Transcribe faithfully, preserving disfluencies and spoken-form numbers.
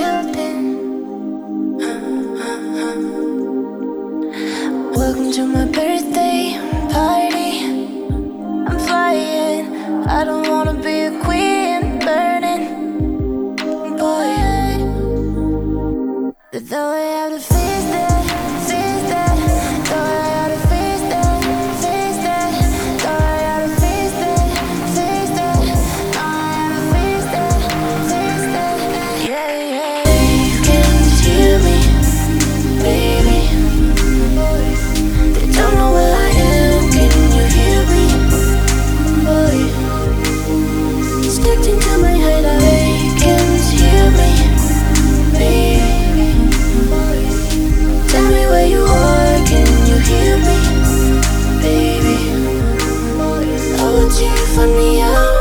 you've been. Welcome to my birthday party. I'm flying. I don't wanna be a queen, burning boy. Though I have to face that, face that. Though I have to face that, face that. Though I have to face that, face that. Though I have to face that, face that. Yeah, yeah. Can you hear me, baby? They don't know where I am. Can you hear me, boy? Stuck into my head. I can't hear me, baby. Tell me where you are. Can you hear me, baby? Oh, would you find me out?